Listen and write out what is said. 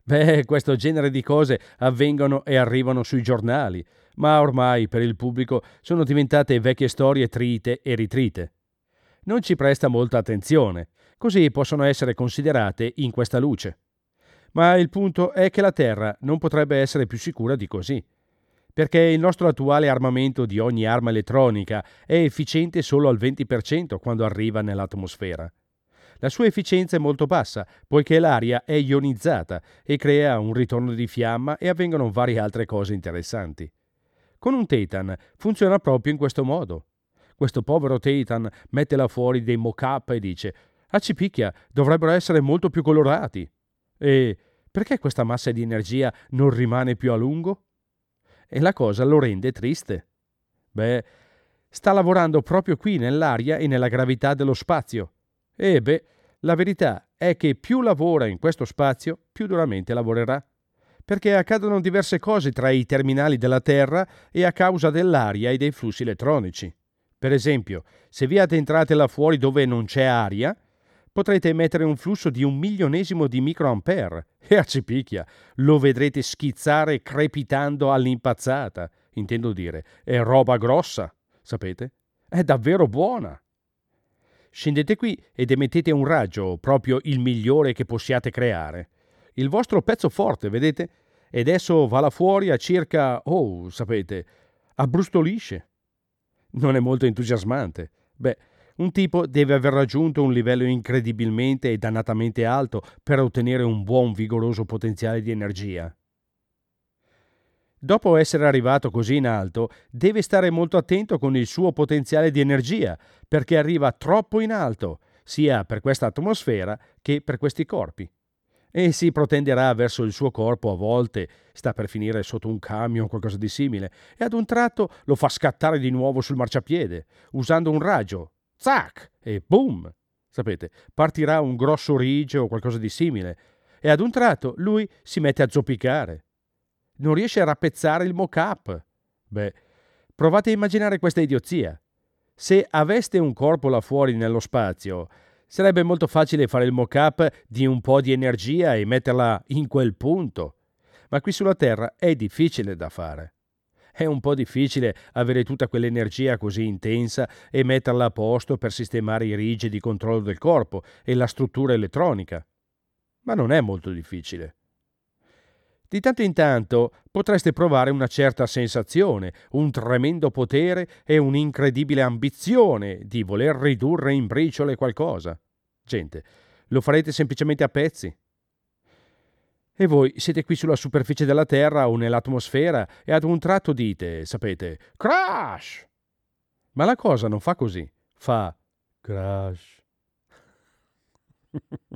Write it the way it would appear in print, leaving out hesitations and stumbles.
Beh, questo genere di cose avvengono e arrivano sui giornali, ma ormai per il pubblico sono diventate vecchie storie trite e ritrite. Non ci presta molta attenzione, così possono essere considerate in questa luce. Ma il punto è che la Terra non potrebbe essere più sicura di così, perché il nostro attuale armamento di ogni arma elettronica è efficiente solo al 20% quando arriva nell'atmosfera. La sua efficienza è molto bassa, poiché l'aria è ionizzata e crea un ritorno di fiamma e avvengono varie altre cose interessanti. Con un Titan funziona proprio in questo modo. Questo povero Titan mette là fuori dei mock-up e dice: "Accipicchia, dovrebbero essere molto più colorati". E perché questa massa di energia non rimane più a lungo? E la cosa lo rende triste. Beh, sta lavorando proprio qui nell'aria e nella gravità dello spazio. E beh, la verità è che più lavora in questo spazio, più duramente lavorerà. Perché accadono diverse cose tra i terminali della Terra e a causa dell'aria e dei flussi elettronici. Per esempio, se vi addentrate là fuori dove non c'è aria, potrete emettere un flusso di 1 milionesimo di microampere e a cipicchia lo vedrete schizzare crepitando all'impazzata. Intendo dire, è roba grossa, sapete? È davvero buona. Scendete qui ed emettete un raggio, proprio il migliore che possiate creare. Il vostro pezzo forte, vedete? Ed esso va là fuori a circa, sapete, abbrustolisce. Non è molto entusiasmante. Beh, un tipo deve aver raggiunto un livello incredibilmente e dannatamente alto per ottenere un buon vigoroso potenziale di energia. Dopo essere arrivato così in alto, deve stare molto attento con il suo potenziale di energia, perché arriva troppo in alto, sia per questa atmosfera che per questi corpi. E si protenderà verso il suo corpo a volte, sta per finire sotto un camion o qualcosa di simile, e ad un tratto lo fa scattare di nuovo sul marciapiede, usando un raggio. Zac! E boom! Sapete, partirà un grosso ridge o qualcosa di simile, e ad un tratto lui si mette a zoppicare. Non riesce a rappezzare il mock-up. Beh, provate a immaginare questa idiozia. Se aveste un corpo là fuori nello spazio, sarebbe molto facile fare il mock-up di un po' di energia e metterla in quel punto. Ma qui sulla Terra è difficile da fare. È un po' difficile avere tutta quell'energia così intensa e metterla a posto per sistemare i rigidi di controllo del corpo e la struttura elettronica. Ma non è molto difficile. Di tanto in tanto potreste provare una certa sensazione, un tremendo potere e un'incredibile ambizione di voler ridurre in briciole qualcosa. Gente, lo farete semplicemente a pezzi. E voi siete qui sulla superficie della Terra o nell'atmosfera e ad un tratto dite, sapete, crash! Ma la cosa non fa così, fa crash.